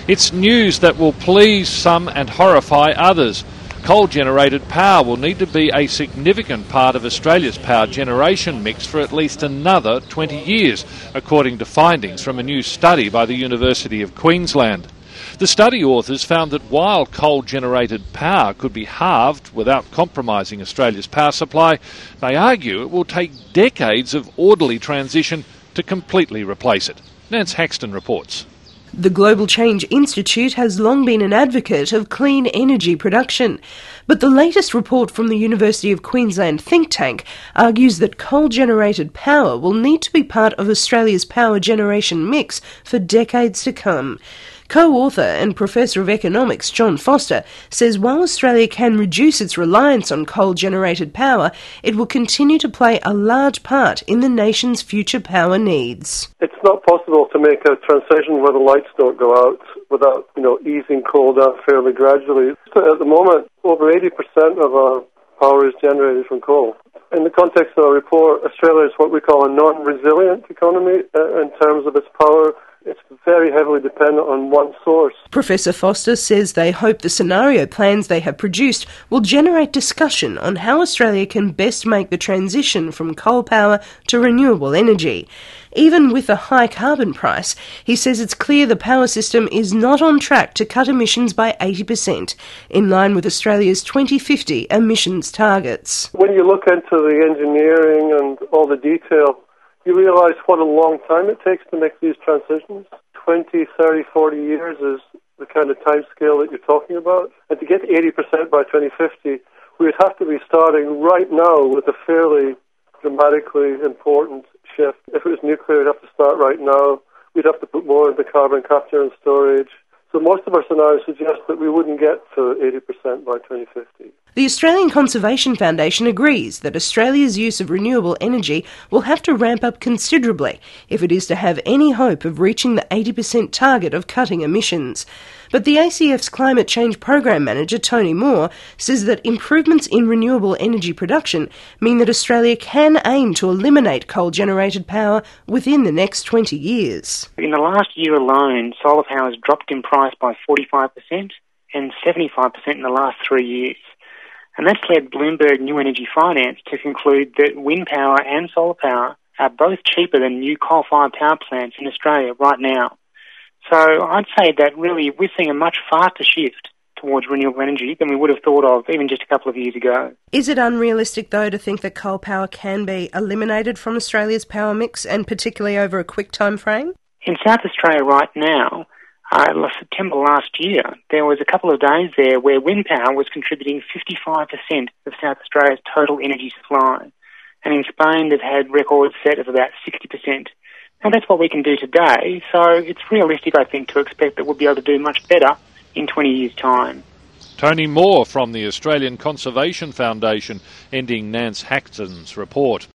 It's news that will please some and horrify others. Coal-generated power will need to be a significant part of Australia's power generation mix for at least another 20 years, according to findings from a new study by the University of Queensland. The study authors found that while coal-generated power could be halved without compromising Australia's power supply, they argue it will take decades of orderly transition to completely replace it. Nance Haxton reports. The Global Change Institute has long been an advocate of clean energy production, but the latest report from the University of Queensland think tank argues that coal-generated power will need to be part of Australia's power generation mix for decades to come. Co-author and Professor of Economics John Foster says while Australia can reduce its reliance on coal-generated power, it will continue to play a large part in the nation's future power needs. It's not possible to make a transition where the lights don't go out without, easing coal down fairly gradually. At the moment, over 80% of our power is generated from coal. In the context of our report, Australia is what we call a non-resilient economy in terms of its power. It's very heavily dependent on one source. Professor Foster says they hope the scenario plans they have produced will generate discussion on how Australia can best make the transition from coal power to renewable energy. Even with a high carbon price, he says it's clear the power system is not on track to cut emissions by 80%, in line with Australia's 2050 emissions targets. When you look into the engineering and all the detail, you realise what a long time it takes to make these transitions. 20, 30, 40 years is the kind of time scale that you're talking about. And to get to 80% by 2050, we would have to be starting right now with a fairly dramatically important shift. If it was nuclear, we'd have to start right now. We'd have to put more into carbon capture and storage. So most of our scenarios suggest that we wouldn't get to 80% by 2050. The Australian Conservation Foundation agrees that Australia's use of renewable energy will have to ramp up considerably if it is to have any hope of reaching the 80% target of cutting emissions. But the ACF's Climate Change Program Manager, Tony Moore, says that improvements in renewable energy production mean that Australia can aim to eliminate coal-generated power within the next 20 years. In the last year alone, solar power has dropped in price by 45% and 75% in the last 3 years. And that's led Bloomberg New Energy Finance to conclude that wind power and solar power are both cheaper than new coal-fired power plants in Australia right now. So I'd say that really we're seeing a much faster shift towards renewable energy than we would have thought of even just a couple of years ago. Is it unrealistic, though, to think that coal power can be eliminated from Australia's power mix, and particularly over a quick time frame? In South Australia right now, September last year, there was a couple of days there where wind power was contributing 55% of South Australia's total energy supply. And in Spain, they've had records set of about 60%. Now, that's what we can do today, so it's realistic, I think, to expect that we'll be able to do much better in 20 years' time. Tony Moore from the Australian Conservation Foundation, ending Nance Haxton's report.